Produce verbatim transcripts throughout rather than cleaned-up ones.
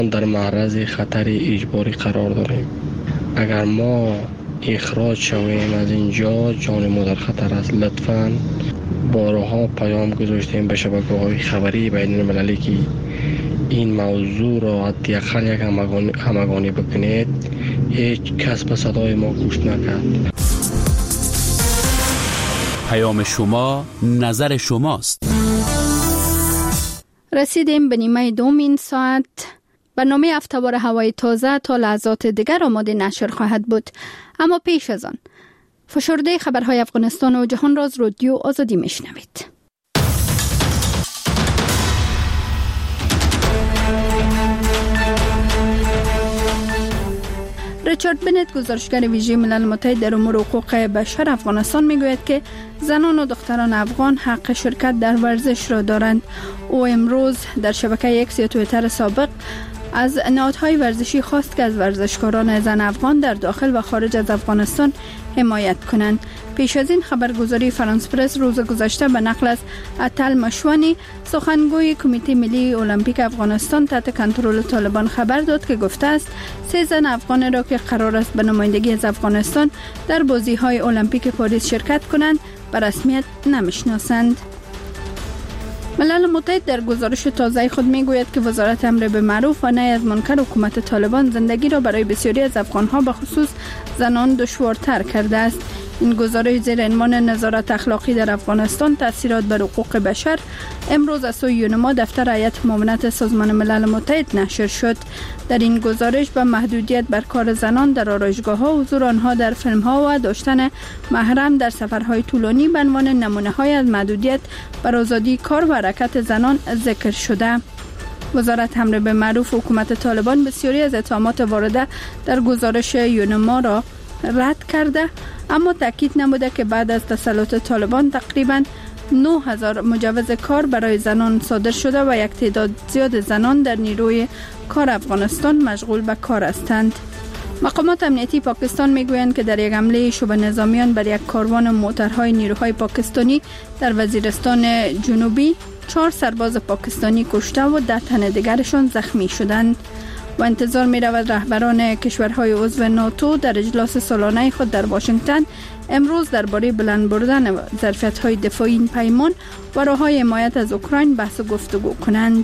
در معرض خطر اجباری قرار داریم. اگر ما اخراج شویم از اینجا جان ما در خطر است. لطفاً بارها پیام گذاشتیم به شبکه‌های خبری بین المللی که این موضوع را حداقل یک همگانی, همگانی بکنید. هیچ کس به صدای ما گوش نکرد. پیام شما نظر شماست. رسیدیم به نیمه دوم این ساعت. برنامه هفته‌وار هوای تازه تا لحظات دیگر آماده نشر خواهد بود. اما پیش از آن فشرده خبرهای افغانستان و جهان را از رادیو آزادی میشنوید. ریچارد بنت، گزارشگر ویژه ملل متحد در امور حقوق بشر افغانستان، میگوید که زنان و دختران افغان حق شرکت در ورزش را دارند. او امروز در شبکه اکس یا توییتر سابق از نهادهای ورزشی خواست که از ورزشکاران زن افغان در داخل و خارج از افغانستان حمایت کنند. پیش از این خبرگزاری فرانس پرس روز گذشته به نقل از اتل مشوانی، سخنگوی کمیته ملی المپیک افغانستان تحت کنترل طالبان، خبر داد که گفته است سه زن افغان را که قرار است به نمایندگی از افغانستان در بازی‌های المپیک پاریس شرکت کنند به رسمیت نمی‌شناسند. ملل متحد در گزارش تازه خود میگوید که وزارت امر به معروف و نهی از منکر حکومت طالبان زندگی را برای بسیاری از افغان‌ها به خصوص زنان دشوارتر کرده است. این گزارش زیر عنوان نظارت اخلاقی در افغانستان، تاثیرات بر حقوق بشر امروز از سوی یونما دفتر هیئت معاونت سازمان ملل متحد نشر شد. در این گزارش به محدودیت بر کار زنان در آرایشگاه‌ها، حضور آنها در فیلم‌ها و داشتن محرم در سفرهای طولانی به عنوان نمونه‌های از محدودیت بر آزادی کار و حرکت زنان ذکر شده. وزارت امر به معروف حکومت طالبان بسیاری از اتهامات وارده در گزارش یونما را رد کرده، اما تاکید نموده که بعد از تسلط طالبان تقریباً نه هزار مجوز کار برای زنان صادر شده و یک تعداد زیاد زنان در نیروی کار افغانستان مشغول به کار هستند. مقامات امنیتی پاکستان میگویند که در یک حمله شبه نظامیان بر یک کاروان موترهای نیروهای پاکستانی در وزیرستان جنوبی چهار سرباز پاکستانی کشته و ده تن دیگرشان زخمی شدند و انتظار می رود رهبران کشورهای عضو ناتو در اجلاس سالانه خود در واشنگتن امروز درباره بلند بردن ظرفیت‌های دفاعی این پیمان و راه‌های حمایت از اوکراین بحث و گفتگو کنند.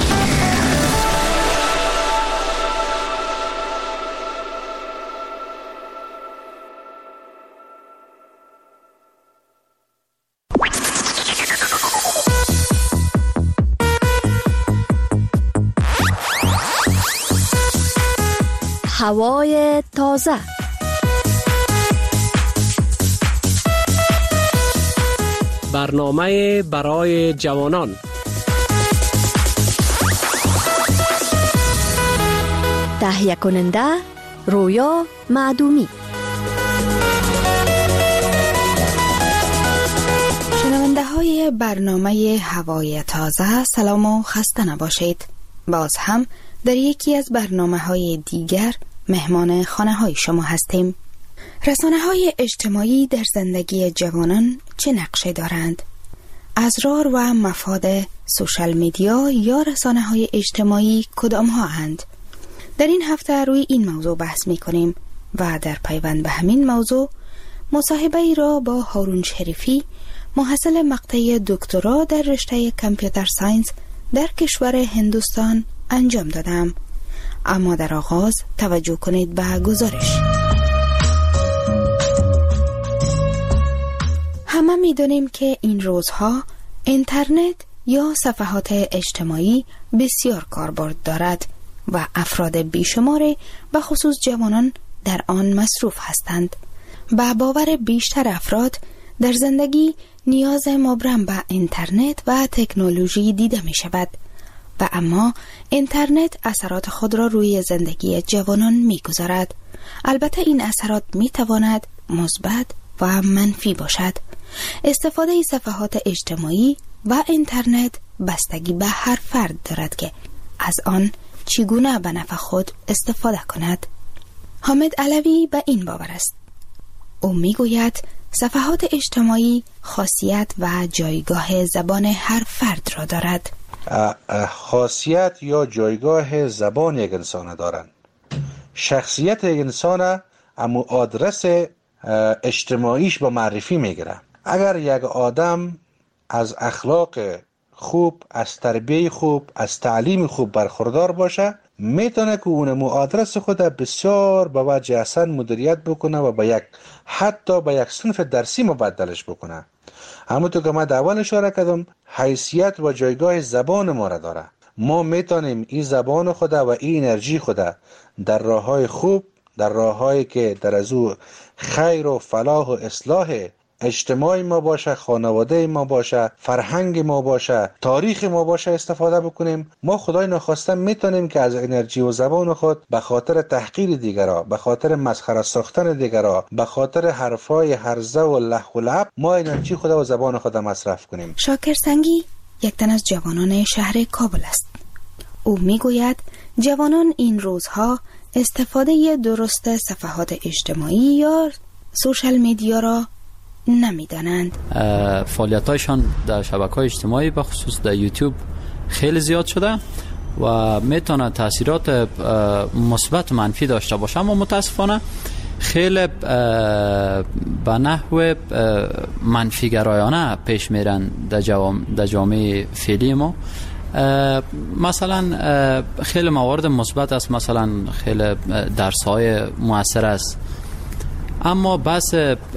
هوای تازه. برنامه برای جوانان. تهیه کننده رویا معدومی. شنونده های برنامه هوای تازه، سلام و خسته نباشید. باز هم در یکی از برنامه های دیگر مهمان خانه های شما هستیم. رسانه های اجتماعی در زندگی جوانان چه نقشه دارند؟ اسرار و مفاد سوشال میدیا یا رسانه های اجتماعی کدام ها اند؟ در این هفته روی این موضوع بحث می کنیم و در پیوند به همین موضوع مصاحبه ای را با هارون شریفی، محصل مقطع دکترا در رشته کامپیوتر ساینس در کشور هندوستان انجام دادم. اما در آغاز توجه کنید به گزارش. همه می دانیم که این روزها اینترنت یا صفحات اجتماعی بسیار کاربرد دارد و افراد بیشمار به خصوص جوانان در آن مصروف هستند. با باور بیشتر افراد در زندگی نیاز مبرم به اینترنت و تکنولوژی دیده می شود و اما اینترنت اثرات خود را روی زندگی جوانان می گذارد. البته این اثرات می تواند مثبت و منفی باشد. استفاده ای صفحات اجتماعی و اینترنت بستگی به هر فرد دارد که از آن چگونه به نفع خود استفاده کند. حامد علوی به این باور است. او می گوید صفحات اجتماعی خاصیت و جایگاه زبان هر فرد را دارد. خاصیت یا جایگاه زبان یک انسان دارند. شخصیت یک انسان امو آدرس اجتماعیش با معرفی میگیره. اگر یک آدم از اخلاق خوب، از تربیه خوب، از تعلیم خوب برخوردار باشه، میتونه که اون آدرس خود بسیار به وجه حسن مدیریت بکنه و به یک حتی به یک صنف درسی مبدلش بکنه. همونطور که من در اول اشاره کردم، حیثیت و جایگاه زبان ما را داره. ما میتونیم این زبان خود و این انرژی خود در راههای خوب، در راههایی که در از او خیر و فلاح و اصلاح اجتماعی ما باشه، خانواده ما باشه، فرهنگ ما باشه، تاریخ ما باشه استفاده بکنیم. ما خدای نخواسته میتونیم که از انرژی و زبان خود به خاطر تحقیر دیگرها، به خاطر مسخره ساختن دیگرها، به خاطر حرفای هرزه و لح و لعب ما انرژی خود و زبان خود مصرف کنیم. شاکر سنگی یک تن از جوانان شهر کابل است. او میگوید جوانان این روزها استفاده درست صفحات اجتماعی یا سوشال میدیا را نمیدانند. فعالیتایشان در شبکه‌های اجتماعی به خصوص در یوتیوب خیلی زیاد شده و میتونه تاثیرات مثبت منفی داشته باشه، اما متاسفانه خیلی به نحو منفی گرایانه پیش میرن در جوام جامعه فعلی ما. مثلا خیلی موارد مثبت است، مثلا خیلی درس‌های موثر است، اما بس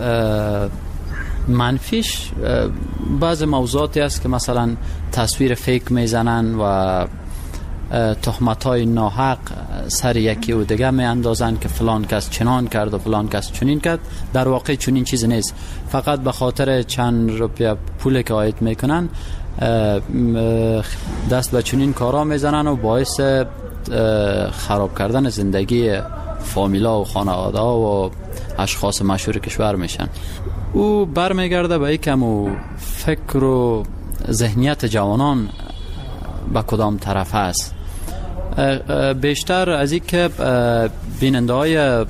منفیش بعض موضوعاتی است که مثلا تصویر فیک میزنن و تهمت‌های ناحق سر یکی و دیگه می اندازن که فلان کس چنان کرد و فلان کس چنین کرد. در واقع چنین چیزی نیست، فقط به خاطر چند روپیه پول که عاید میکنن دست به چنین کارا میزنن و باعث خراب کردن زندگی فامیلا و خانواده و اشخاص مشهور کشور میشن. او برمیگرده به یکم و فکر و ذهنیت جوانان به کدام طرف است. بیشتر از این که بیننده های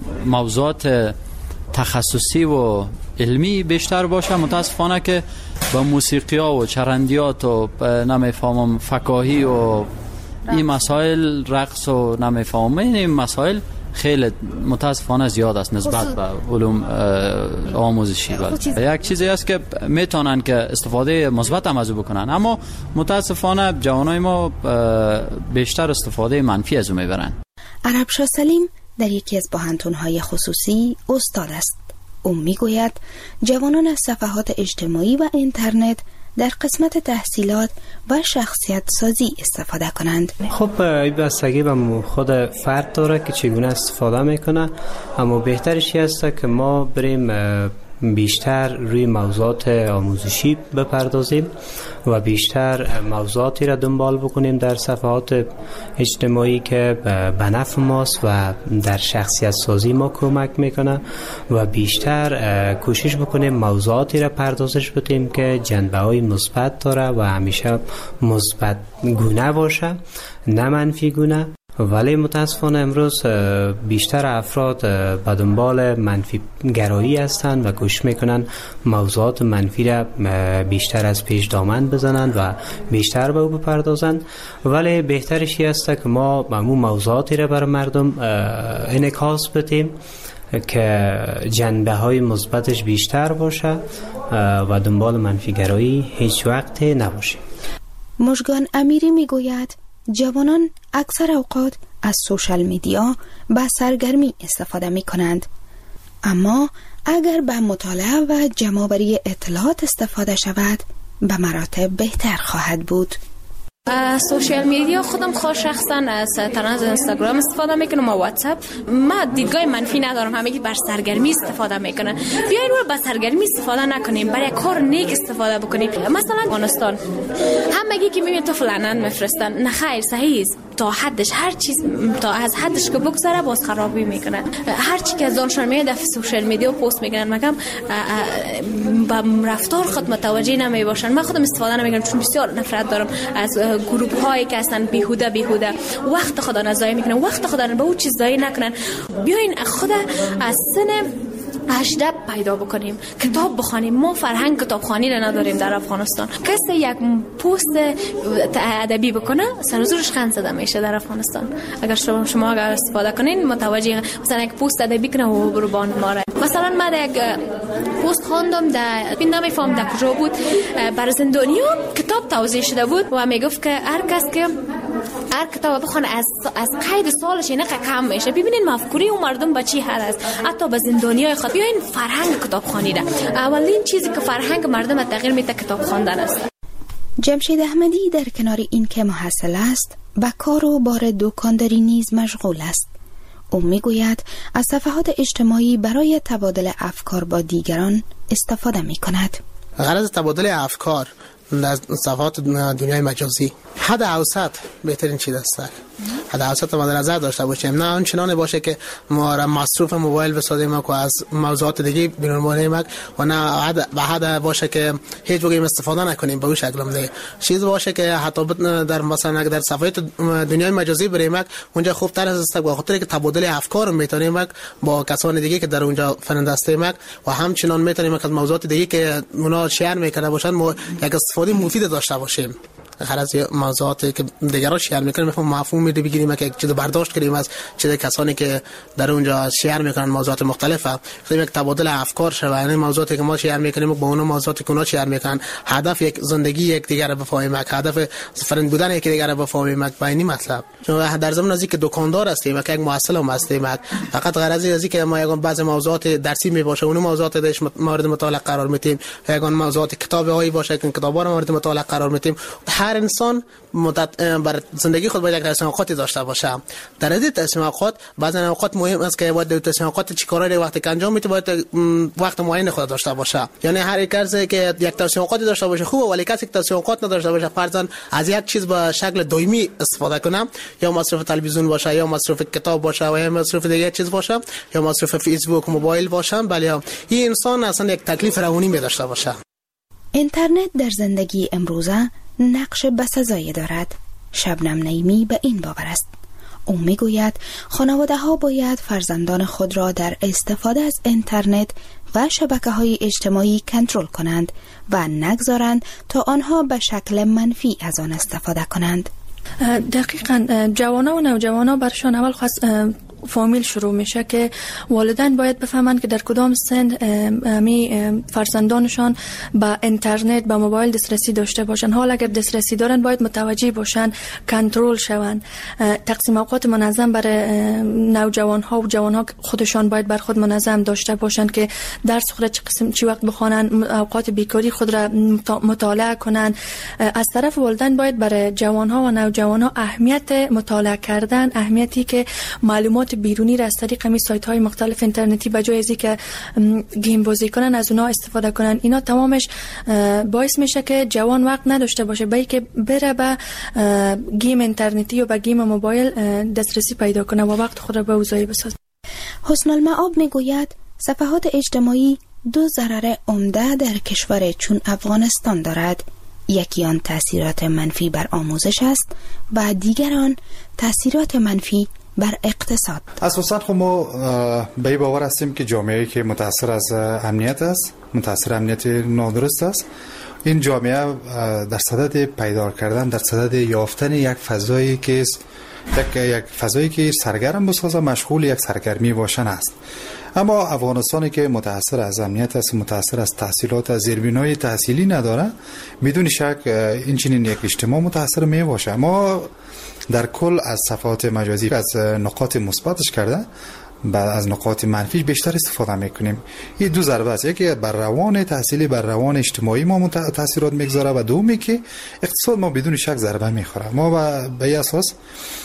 موضوعات تخصصی و علمی بیشتر باشه، متاسفانه که با موسیقی ها و چرندیات و نمیفهمم فکاهی و این مسائل، رقص و نمیفهمم این مسائل خیلی متاسفانه زیاد است نسبت به علوم آموزشی. یک چیزی است که میتونن که استفاده مثبت هم از او بکنن، اما متاسفانه جوانای ما بیشتر استفاده منفی از او میبرن. عرب شاه سلیم در یکی از پوهنتون‌های خصوصی استاد است. او میگوید جوانان از صفحات اجتماعی و اینترنت در قسمت تحصیلات و شخصیت سازی استفاده کنند. خب این بستگی به خود فرد داره که چگونه استفاده میکنه، اما بهترش است که ما بریم بیشتر روی موضوعات آموزشی بپردازیم و بیشتر موضوعاتی را دنبال بکنیم در صفحات اجتماعی که به نفع ماست و در شخصیت سازی ما کمک میکنه و بیشتر کوشش بکنیم موضوعاتی را پردازش بدیم که جنبه های مثبت داره و همیشه مثبت گونه باشه، نه منفی گونه. ولی متاسفانه امروز بیشتر افراد به دنبال منفی گرایی هستند و کوشش میکنن موضوعات منفی را بیشتر از پیش دامن بزنند و بیشتر به او بپردازند. ولی بهترش است که ما همون موضوعاتی را بر مردم انعکاس بدیم که جنبه های مثبتش بیشتر باشه و دنبال منفی گرایی هیچ وقت نباشیم. مژگان امیری میگوید جوانان اکثر اوقات از سوشال میدیا به سرگرمی استفاده می کنند، اما اگر به مطالعه و جمع‌آوری اطلاعات استفاده شود به مراتب بهتر خواهد بود. سوشال میدیا خودم خود شخصا از طرز اینستاگرام استفاده میکنم و واتساپ. ما دیدگاه منفی ندارم، همه که بر سرگرمی استفاده میکنن. بیاین رو بر سرگرمی استفاده نکنیم، برای کار نیک استفاده بکنیم. مثلا افغانستان همگی که میبینید تو فلانن میفرستن، نه خیر، صحیح است تا حدش، هر چیز تا از حدش که بگذره باز خرابی میکنن. هر چی که از آنشان میاد در سوشال میدیا پست میکنن، مگم با رفتار خود متوجه نمیباشن. من خودم استفاده نمیکنم چون بسیار نفرت دارم از گروپ هایی که هستن بیهوده بیهوده وقت خدا نزایی میکنن، وقت خدا به اون چیز ضایع نکنن. بیاین خدا از سن اجدب پیدا بکنیم، کتاب بخوانیم. ما فرهنگ کتابخوانی را نداریم در افغانستان. کسی یک پست ادبی بکنه سر زورش خند زده میشه در افغانستان. اگر شما شما اگر استفاده کنین متوجه مثلا یک پست ادبی کنه و بربان ماره. مثلا من یک پست خواندم در بین نمیفهم در کجا بود، بر زندانیان کتاب توضیح شده بود و میگفت که هر کس که هر کتاب بخونه از از قید سالش اینه کم میشه. ببینین مفکوره اون مردم به چی حد است. حتی به زندانیای خود بیاین فرهنگ کتابخوانی ده. اولین چیزی که فرهنگ مردم تغییر میده کتاب خواندن است. جمشید احمدی در کنار این که محصل است، به کار و بار دکانداری نیز مشغول است. او میگوید از صفحات اجتماعی برای تبادل افکار با دیگران استفاده می کند. غرض تبادل افکار در صفحات دنیای مجازی حد اوسط بهترین چیز است. حد اوسط ما در نظر داشته باشیم، نه آنچنان باشه که ما را مصروف موبایل بسازیم و از موضوعات دیگه بیرون بانیم و نه حد به حد باشه که هیچ وقت استفاده نکنیم به اون شکل. دیگه چیز باشه که حتی در مثلا در صفحات دنیای مجازی بریم اونجا خوب تر است به خاطر که تبادل افکار میتونیم با کسان دیگه که در اونجا فرند هستیم و همچنان میتونیم از موضوعات دیگه که اونا شیر میکنه باشن ما یک استفاده مفید داشته باشیم. غرض موضوعاتی که دیگران شیر میکنن میفهم مفهوم میده بگیریم که یک چیز برداشت کنیم از چیز کسانی که در اونجا شیر میکنن موضوعات مختلفه. خیلی یک تبادل افکار شوه. یعنی موضوعاتی که ما شیر میکنیم با اون موضوعاتی که اونا شیر میکنن هدف یک زندگی یک دیگر رو بفهمیم، هدف فرند بودن یک دیگر رو بفهمیم با این مطلب. چون در زمان ازی که دکاندار هستیم و یک محصل هم هستیم فقط غرض ازی که ما یگان بعضی موضوعات درسی میباشه اون موضوعات درش مورد مطالعه قرار میدیم، یگان موضوعات کتابی باشه که کتابا رو مورد مطالعه قرار میدیم. هر انسان مدت بر زندگی خود باید یک تصمیم اوقاتی داشته باشه. در این تصمیم اوقات بعضی اوقات مهم است که باید تصمیم اوقات چی کاری وقتی که انجام میده باید وقت معین خود داشته باشه. یعنی هر یک کسی که یک تصمیم اوقاتی داشته باشه خوبه، ولی کسی که تصمیم اوقات نداشته باشه فرضاً از یک چیز به شکل دائمی استفاده کنه، یا مصرف تلویزیون باشه یا مصرف کتاب باشه و یا مصرف دیگه چیز باشه یا مصرف فیسبوک موبایل باشه، بله این انسان اصلا یک تکلیف روانی می داشته باشه. اینترنت در زندگی امروزه نقش بسزایی دارد. شبنم نعیمی به این باور است. او میگوید خانواده ها باید فرزندان خود را در استفاده از اینترنت و شبکه‌های اجتماعی کنترل کنند و نگذارند تا آنها به شکل منفی از آن استفاده کنند. دقیقاً جوانان و نوجوانان برشان اول خاص فامیل شروع میشه که والدین باید بفهمند که در کدام سن می فرزندانشان با اینترنت با موبایل دسترسی داشته باشن. حال اگر دسترسی دارن باید متوجه باشن، کنترل شوند. تقسیم اوقات منظم برای نوجوان ها و جوان ها خودشان باید بر خود منظم داشته باشند که درس خود چه قسم چی وقت بخوانند، اوقات بیکاری خود را مطالعه کنند. از طرف والدین باید برای جوان ها و نوجوان ها اهمیت مطالعه کردن، اهمیتی که معلومات بیرونی را از طریق می سایت های مختلف اینترنتی به جای ازی که گیم بازی کنن از اونها استفاده کنن، اینا تمامش باعث میشه که جوان وقت نداشته باشه بلکه بره به گیم اینترنتی و به گیم موبایل دسترسی پیدا کنه و وقت خود را به اوضاعی بسازه. حسن المعاب میگوید صفحات اجتماعی دو ضرر عمده در کشور چون افغانستان دارد. یکی آن تاثیرات منفی بر آموزش است و دیگر آن تاثیرات منفی بر اقتصاد. اساساً خب ما به این باور هستیم که جامعه‌ای که متاثر از امنیت است، متاثر امنیت نادرست است، این جامعه در صدد پیدا کردن، در صدد یافتن یک فضایی که یک یک فضایی که سرگرم بسازه، مشغول یک سرگرمی باشن است. اما افغانستانی که متاثر از امنیت است، متاثر از تحصیلات، از زیربنای تحصیلی نداره، بدون شک این چنین یک اجتماع متاثر می باشه. ما در کل از صفحات مجازی از نقاط مثبتش کرده بعد از نقاط منفی بیشتر استفاده میکنیم. این دو ضربه است، یکی بر روان تحصیلی، بر روان اجتماعی ما تاثیرات میگذاره و دومی که اقتصاد ما بدون شک ضربه میخوره. ما به این اساس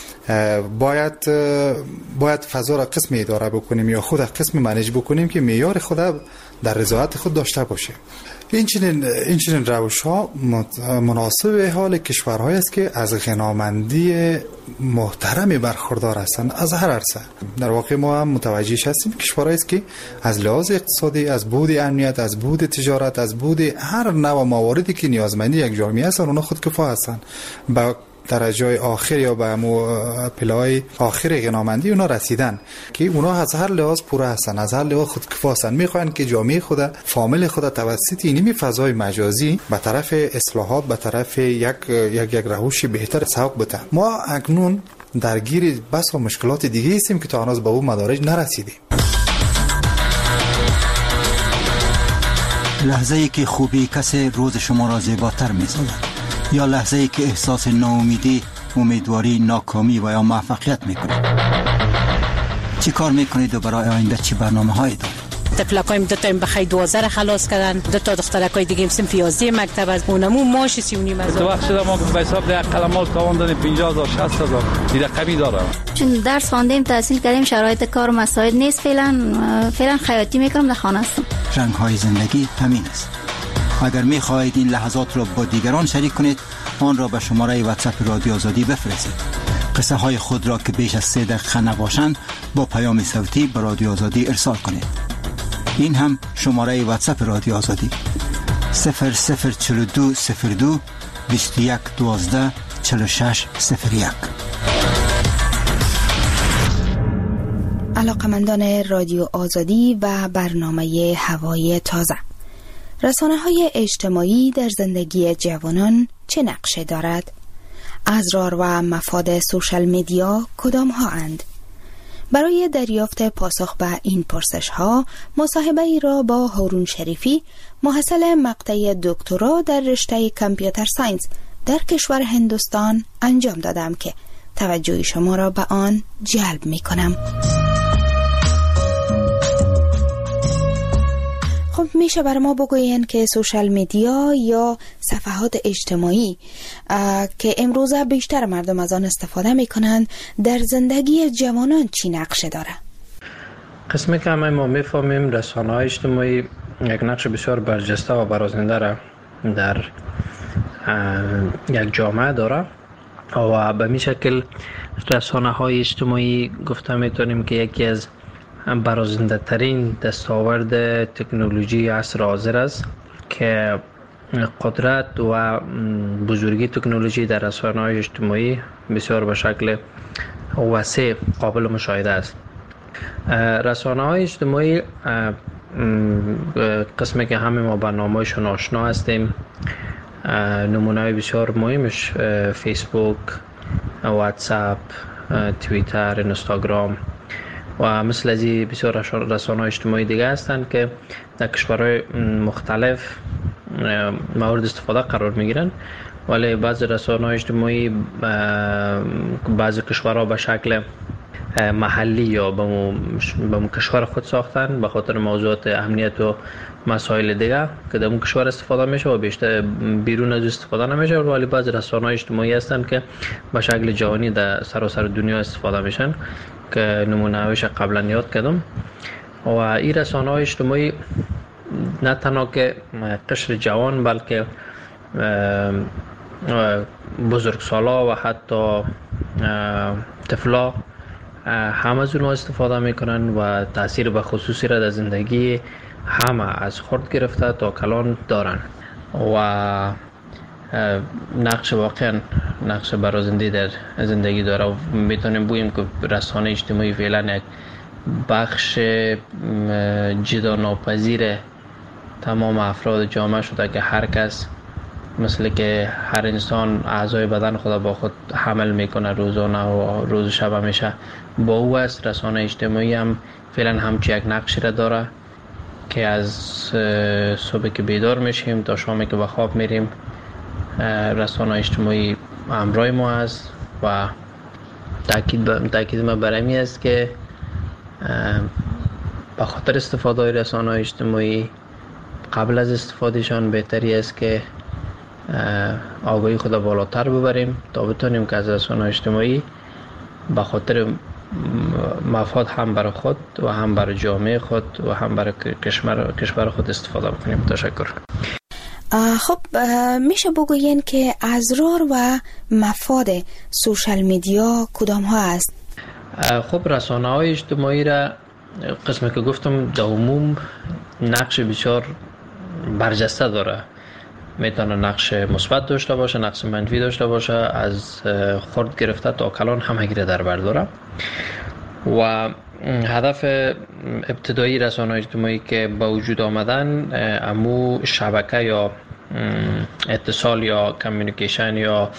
باید باید فضا را قسم اداره بکنیم یا خود قسم منیج بکنیم که معیار خود در رضایت خود داشته باشه. این چنین این چنین روش ها مناسب حال کشورهایی است که از غنامندی محترمی برخوردار هستند از هر عرصه. در واقع ما هم متوجه هستیم کشورهایی است که از لحاظ اقتصادی، از بود امنیت، از بود تجارت، از بود هر نوع مواردی که نیازمندی یک جامعه است اونها خودکفا هستند. با درجه آخر یا به امو پلای آخر غنامندی اونا رسیدن که اونا از هر لحاظ پوره هستن، از هر لحاظ خودکفا هستن، میخوان که جامعه خود، فامیل خود توسط اینمی فضای مجازی به طرف اصلاحات، به طرف یک یک یک روش بهتر سوق بده. ما اکنون درگیر بس و مشکلات دیگه هستیم که تا هنوز به اون مدارج نرسیدیم. لحظه ای که خوبی کسی روز شما را زیباتر می‌سازد، یا لحظه ای که احساس ناامیدی، امیدواری، ناکامی و یا موفقیت می‌کنید. چی کار می‌کنید و برای آینده چی برنامه‌هایی دارید؟ تفلقایم دو تا بخای دوازده خلاص کردن، دو تا دخترکای دیگه هم سنف یازده مکتب از اونمو ماش سی و نیم هزار. تو وقت شده ما به حساب ده قلمات تواندن پنجاه هزار شصت هزار دیگه رقمی داره. چون درس خواندیم، تحصیل کردیم، شرایط کار و مساعد نیست، فعلا فعلا خیاطی میکنم، در خانه هستم. رنگ‌های زندگی همین است. اگر می‌خواهید این لحظات را با دیگران شریک کنید، آن را به شماره واتساپ رادیو آزادی بفرستید. قصه های خود را که بیش از سه دقیقه نباشند با پیام صوتی به رادیو آزادی ارسال کنید. این هم شماره واتساپ رادیو آزادی صفر صفر چهل و دو صفر دو بیست و یک دوازده چهل و شش صفر یک. علاقمندان رادیو آزادی و برنامه هوای تازه، رسانه‌های اجتماعی در زندگی جوانان چه نقشه دارد؟ اسرار و مفاد سوشال میدیا کدام ها اند؟ برای دریافت پاسخ به این پرسش ها مصاحبه ای را با هارون شریفی، محصل مقطع دکترا در رشته کامپیوتر ساینس در کشور هندوستان انجام دادم که توجه شما را به آن جلب می کنم. خب میشه برای ما بگوین که سوشال میدیا یا صفحات اجتماعی که امروزه بیشتر مردم از آن استفاده میکنند در زندگی جوانان چی نقشه داره؟ قسمی که همه ما میفهمیم رسانه‌های اجتماعی یک نقش بسیار برجسته و برازنده را در یک جامعه داره و به می شکل رسانه‌های اجتماعی گفته میتونیم که یکی از برازنده ترین دستاورد تکنولوژی عصر حاضر است که قدرت و بزرگی تکنولوژی در رسانه‌های اجتماعی بسیار به شکل وسیع قابل مشاهده است. رسانه‌های اجتماعی قسمی که همه ما برنامه‌شون آشنا هستیم، نمونه‌های بسیار مهمش فیسبوک، واتساپ، توییتر، اینستاگرام و مثل از این بسیار رسانه‌های اجتماعی دیگه هستند که در کشورهای مختلف مورد استفاده قرار میگیرن، ولی بعضی رسانه‌های اجتماعی بعضی کشورها به شکل محلی یا به اون کشور خود ساختن به خاطر موضوعات امنیت و مسائل دیگه که در اون کشور استفاده میشه و بیشتر بیرون از استفاده نمیشه، ولی بعضی رسانه‌های اجتماعی هستن که به شکل جهانی در سراسر دنیا استفاده میشن که نمونه‌هاش قبلا یاد کردم. و این رسانه‌های اجتماعی نه تنها که قشر جوان بلکه بزرگسالا و حتی طفلا همه از اونها استفاده میکنن و تاثیر به خصوصی را در زندگی همه از خرد گرفته تا کلان دارن و نقش واقعا نقش برازنده در زندگی داره و میتونیم بگوییم که رسانه اجتماعی فعلا یک بخش جدا ناپذیر تمام افراد جامعه شده که هر کس مثل که هر انسان اعضای بدن خود با خود حمل میکنه روزانه و روز شب همیشه با او است. رسانه اجتماعی هم فعلا همچی یک نقشی را داره که از صبح که بیدار میشیم تا شامی که به خواب میریم رسانه اجتماعی همراه ما است و تاکید تاکید ما بر این است که به خاطر استفاده رسانه اجتماعی قبل از استفادهشان بهتری است که آگاهی خود بالاتر ببریم تا بتونیم که از رسانه اجتماعی به خاطر مفاد هم برای خود و هم برای جامعه خود و هم برای کشور کشور خود استفاده بکنیم. تشکر. خب میشه بگوین که اسرار و مفاد سوشال میدیا کدام ها است؟ خب رسانه های اجتماعی را قسمی که گفتم در عموم نقش بسیار برجسته داره میتونه نقش مثبت داشته باشه، نقش منفی داشته باشه، از خرد گرفته تا کلان همگی را در بر داره. و هدف ابتدایی رسانه‌های اجتماعی که به وجود آمدن امو شبکه یا اتصال یا کمیونیکیشن یا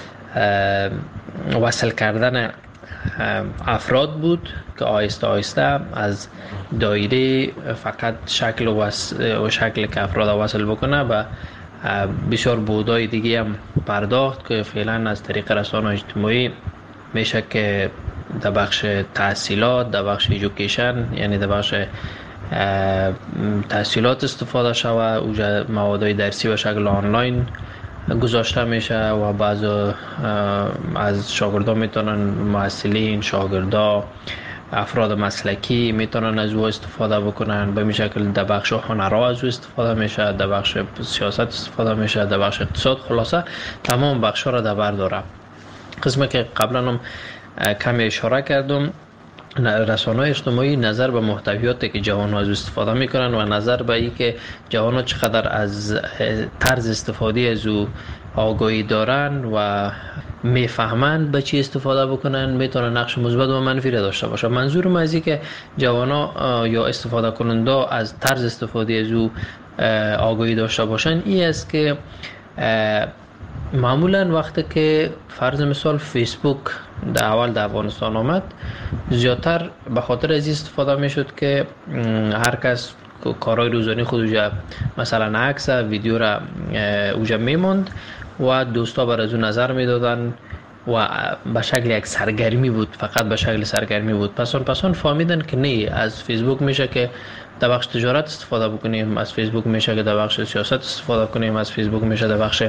وصل کردن افراد بود که آهسته آهسته از دایره فقط شکل و, و شکل که افراد وصل بکنه و بسیار بودای دیگه هم پرداخت که فعلا از طریق رسانه‌های اجتماعی میشه که در بخش تحصیلات، در بخش ایژوکیشن یعنی در بخش تحصیلات استفاده شود، اوجا موادهای درسی به شکل آنلاین گذاشته میشه و بعض از شاگردان میتونن، محصلین، شاگردا، افراد مسلکی میتونن از او استفاده بکنن. به این شکل در بخش هنرها از او استفاده میشه، در بخش سیاست استفاده میشه، در بخش اقتصاد، خلاصه تمام بخش ها را در بر داره. قسمی که قبلا هم کمی اشاره کردم، رسانه‌های اجتماعی نظر به محتویاتی که جوان‌ها از استفاده میکنن و نظر به این که جوان‌ها چقدر از طرز استفاده از او آگاهی دارن و میفهمند به چی استفاده بکنن، میتونه نقش مثبت و منفی را داشته باشه. منظورم از این که جوان‌ها یا استفاده کننده از طرز استفاده از او آگاهی داشته باشن این است که معمولا وقتی که فرض مثال فیسبوک در اول در افغانستان آمد، زیادتر به خاطر از استفاده می شد که هر کس کارهای روزانه خود اوجا مثلا عکس ویدیو را اوجا می ماند و دوستا بر از اون نظر می دادن و به شکل یک سرگرمی بود، فقط به شکل سرگرمی بود. پسان پسان فهمیدن که نه، از فیسبوک میشه که در بخش تجارت استفاده بکنیم، از فیسبوک میشه که در بخش سیاست استفاده کنیم، از فیسبوک میشه در بخش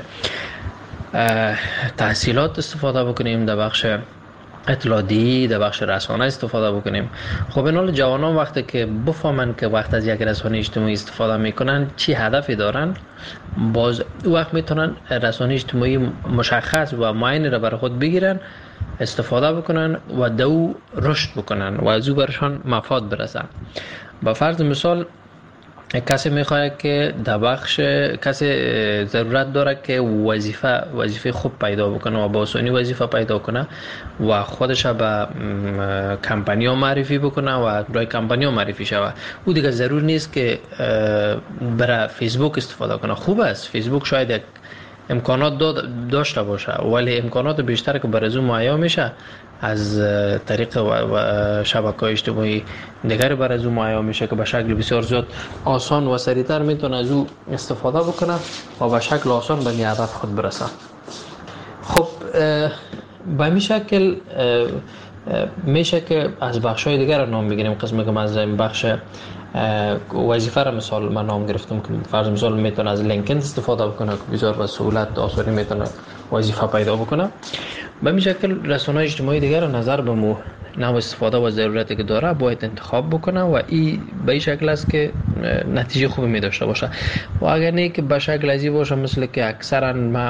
تحصیلات استفاده بکنیم، در بخش اطلاعاتی، در بخش رسانه استفاده بکنیم. خب این حال جوانان وقتی که بفهمن که وقت از یک رسانه اجتماعی استفاده میکنن چی هدفی دارن، باز وقت میتونن رسانه اجتماعی مشخص و معین را بر خود بگیرن، استفاده بکنن و دو رشد بکنن و از او برشان مفاد برسن. با فرض مثال کسی میخواد که در بخش، کسی ضرورت داره که وظیفه وظیفه خوب پیدا بکنه و با آسانی وظیفه پیدا کنه و خودش به کمپانی ها معرفی بکنه و برای کمپانی ها معرفی شود. او دیگه ضرور نیست که برای فیسبوک استفاده کنه. خوب است فیسبوک شاید یک امکانات داشته باشه، ولی امکانات بیشتر که برای او مهیا میشه از طریق شبکه‌های اجتماعی دیگری بر از او مهیا میشه که به شکل بسیار زیاد آسان و سریعتر میتونه از او استفاده بکنه و به شکل آسان به هدف خود برسه. خب به این شکل میشه که از بخش‌های دیگر را نام بگیریم. قسمی که از بخش وظیفه را مثال من نام گرفتم که فرض مثال میتونه از لینکدین استفاده بکنه که بسیار به سهولت آسانی میتونه وظیفه پیدا بکنه. به این شکل رسانه‌های اجتماعی دیگر را نظر به مو نوع استفاده و ضرورتی که داره باید انتخاب بکنه و این به این شکل است که نتیجه خوبی می داشته باشه. و اگر نه که به شکل ازی باشه مثل که اکثرا ما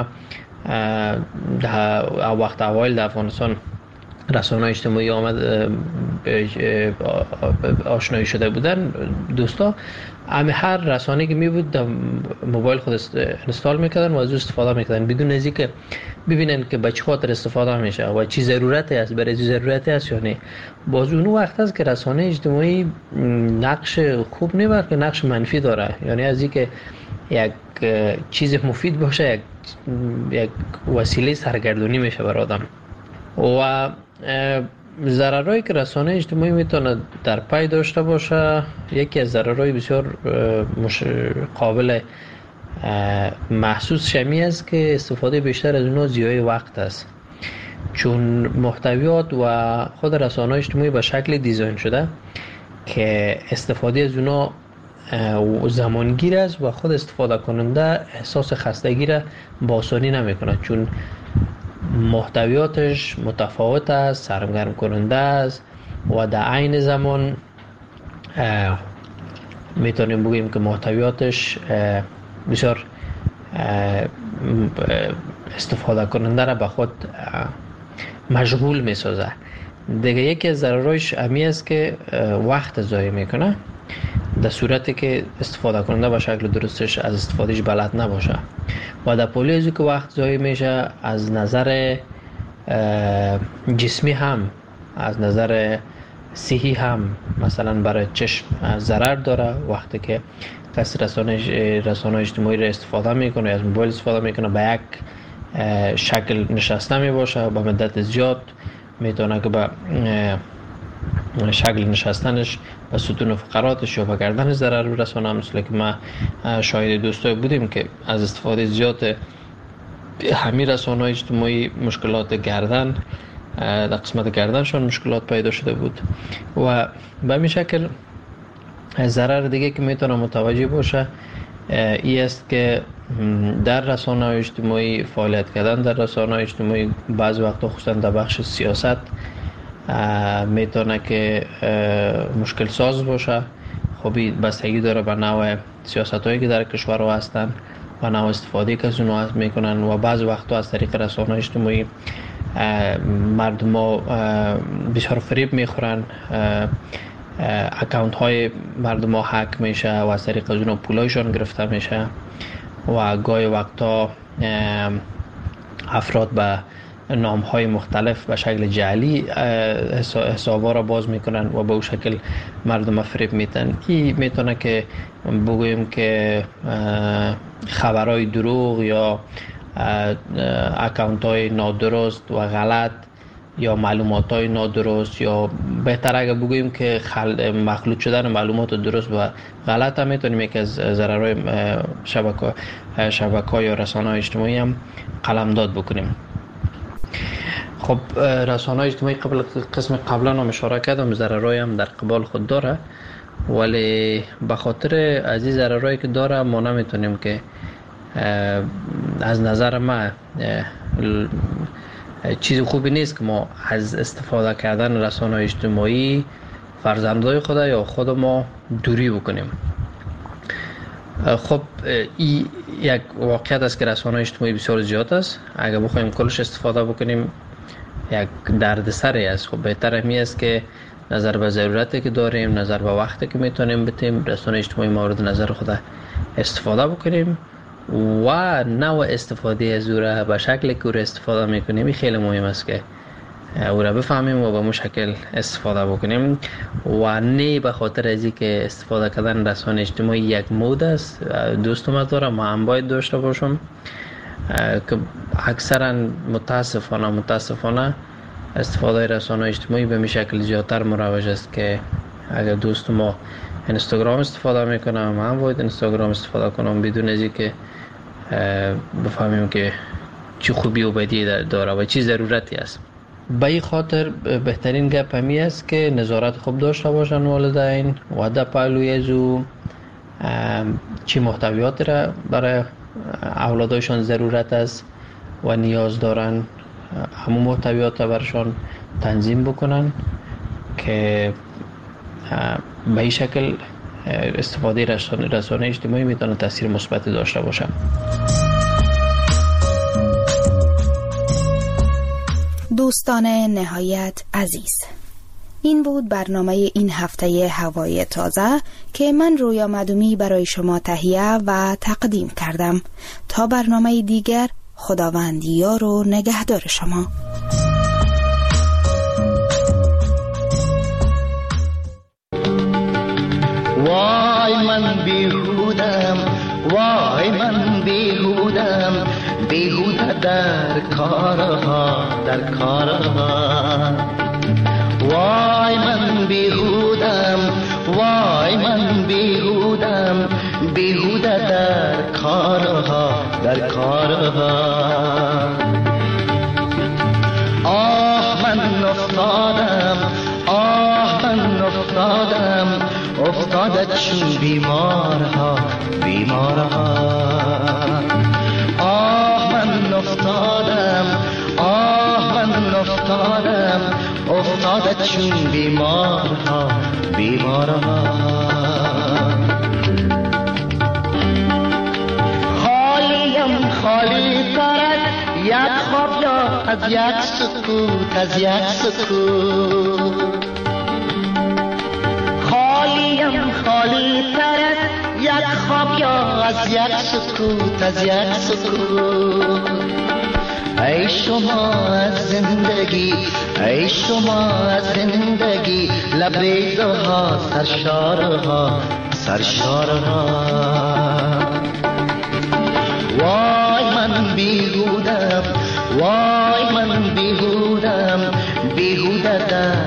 در وقت اوایل در افغانستان رسانه‌های اجتماعی آمد آشنایی شده بودن، دوستا همه هر رسانه‌ای که می بود در موبایل خود اینستال میکردن و از استفاده میکردن بدون از اینکه ببینن که به چه خاطر استفاده میشه و چی ضرورتی است، برای چی ضرورتی است یا نه. باز اون وقت است که رسانه اجتماعی نقش خوب نه بلکه نقش منفی داره، یعنی از اینکه یک چیز مفید باشه یک یک وسیله سرگردانی میشه برای آدم. و ضررهایی که رسانه اجتماعی میتونه در پی داشته باشه، یکی از ضررهای بسیار قابل محسوس شمی است که استفاده بیشتر از اونها ضیاع وقت است، چون محتویات و خود رسانه اجتماعی به شکل دیزاین شده که استفاده از اونها زمانگیر است و خود استفاده کننده احساس خستگی را با آسانی نمیکنه، چون محتویاتش متفاوت است، سرگرم کننده است و در عین زمان میتونیم بگیم که محتویاتش بسیار استفاده کننده را به خود مشغول میسازه. دیگه یکی از ضررهایش امی است که وقت ضایع میکنه در صورتی که استفاده کننده به شکل درستش از استفادهش بلد نباشه. و در پولی ازی که وقت ضایع میشه، از نظر جسمی هم، از نظر صحی هم، مثلا برای چشم ضرر داره. وقتی که کسی رسانه رسانه اجتماعی را استفاده میکنه، از موبایل استفاده میکنه، به یک شکل نشسته می باشه، با مدت زیاد میتونه که به شکل نشستنش و ستون فقراتش یا به گردنش ضرر برسونه. مثل که ما شاهد دوستای بودیم که از استفاده زیاد همین رسانه اجتماعی مشکلات گردن، در قسمت گردنشان مشکلات پیدا شده بود. و به همین شکل ضرر دیگه که میتونه متوجه باشه ای است که در رسانه اجتماعی فعالیت کردن، در رسانه اجتماعی بعض وقتا خصوصا در بخش سیاست میتونه که مشکل ساز باشه. خب بستگی داره به نوع سیاست هایی که در کشور هستن و نوع استفاده که از اونها میکنن. و بعض وقتا از طریق رسانه اجتماعی مردم ها بسیار فریب میخورن، اکاونت های مردم ها هک میشه و از طریق از اونها پولایشان گرفته میشه و گاهی وقتا افراد به نام های مختلف به شکل جعلی حسابا را باز میکنن و به اون شکل مردم فریب میتن. این میتونه که بگوییم که خبرهای دروغ یا اکاونت های نادرست و غلط یا معلومات های نادرست، یا بهتر اگه بگوییم که خل... مخلوط شدن معلومات درست و غلط هم میتونیم یکی از ضررهای شبکه شبکه یا رسانه اجتماعی هم قلمداد بکنیم. خب رسانه اجتماعی قبل قسم قبلا هم اشاره کردم ضررهای هم در قبال خود داره، ولی به خاطر از این ضررهایی که داره ما نمیتونیم که از نظر ما چیز خوبی نیست که ما از استفاده کردن رسانه اجتماعی فرزندای خود یا خود ما دوری بکنیم. خب این یک واقعیت است که رسانه اجتماعی بسیار زیاد است. اگر بخوایم کلش استفاده بکنیم یک دردسری است. خب بهتر همی است که نظر به ضرورتی که داریم، نظر به وقتی که میتونیم بتیم رسانه اجتماعی مورد نظر خود استفاده بکنیم و نوع استفاده از او را به شکلی که او را استفاده میکنیم این خیلی مهم است که او را بفهمیم و به مو شکل استفاده بکنیم و نه به خاطر از که استفاده کردن رسانه اجتماعی یک مود است. دوستم دارم ما هم باید داشته باشم که اکثرا متاسفانه متاسفانه استفاده رسانه اجتماعی به می شکل زیادتر مروج است که اگر دوست ما اینستاگرام استفاده میکنم ما هم باید اینستاگرام استفاده کنم بدون از که بفهمیم که چی خوبی و بدی داره و چی ضرورتی است. به این خاطر بهترین گپ همی است که نظارت خوب داشته باشن والدین و در پهلوی از او چی محتویات را برای اولادایشان ضرورت است و نیاز دارن همون محتویات را برشان تنظیم بکنن که به این شکل استفاده رسانه, رسانه اجتماعی میتونه تاثیر مثبتی داشته باشه. دوستان نهایت عزیز، این بود برنامه این هفته هوای تازه که من رویا مدومی برای شما تهیه و تقدیم کردم. تا برنامه دیگر، خداوند یار و نگهدار شما. وای من بیهودم، وای من بیهودم، بیهوده در کارها، در کارها. وای من بیهودم، وای من بیهودم، بیهوده در کارها، در کارها. آه من افتادم، آه من افتادم، افتاده چون بیمارها، بیمارها. آه من افتادم، آه من افتادم، افتاده چون بیمارها، بیمارها. خالیم خالی ترد یک خواب یا از یک سکوت، از یک سکوت. خالیم خالی ترد یک خواب یا از از یک سکوت از یک سکوت. ای شما از زندگی ای شما از زندگی لبریزها سرشارها سرشارها. وای من بیهودم وای من بیهودم بیهوده در